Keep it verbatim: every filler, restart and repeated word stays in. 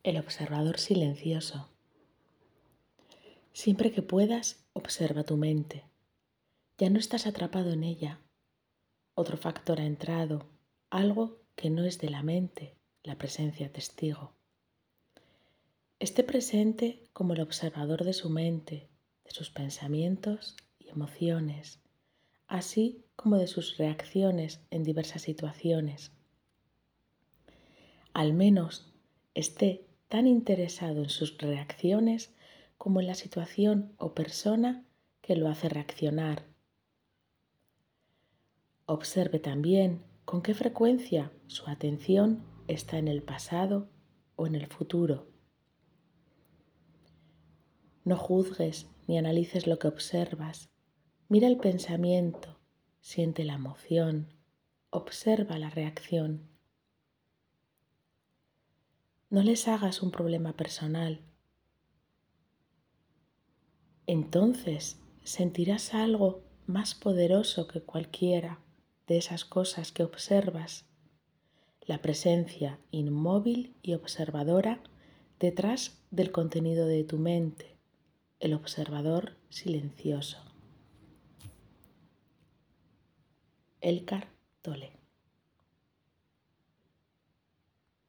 El observador silencioso. Siempre que puedas, observa tu mente. Ya no estás atrapado en ella. Otro factor ha entrado, algo que no es de la mente, la presencia testigo. Esté presente como el observador de su mente, de sus pensamientos y emociones, así como de sus reacciones en diversas situaciones. Al menos esté tan interesado en sus reacciones como en la situación o persona que lo hace reaccionar. Observe también con qué frecuencia su atención está en el pasado o en el futuro. No juzgues ni analices lo que observas. Mira el pensamiento, siente la emoción, observa la reacción. No les hagas un problema personal. Entonces sentirás algo más poderoso que cualquiera de esas cosas que observas, la presencia inmóvil y observadora detrás del contenido de tu mente, el observador silencioso. Eckhart Tolle.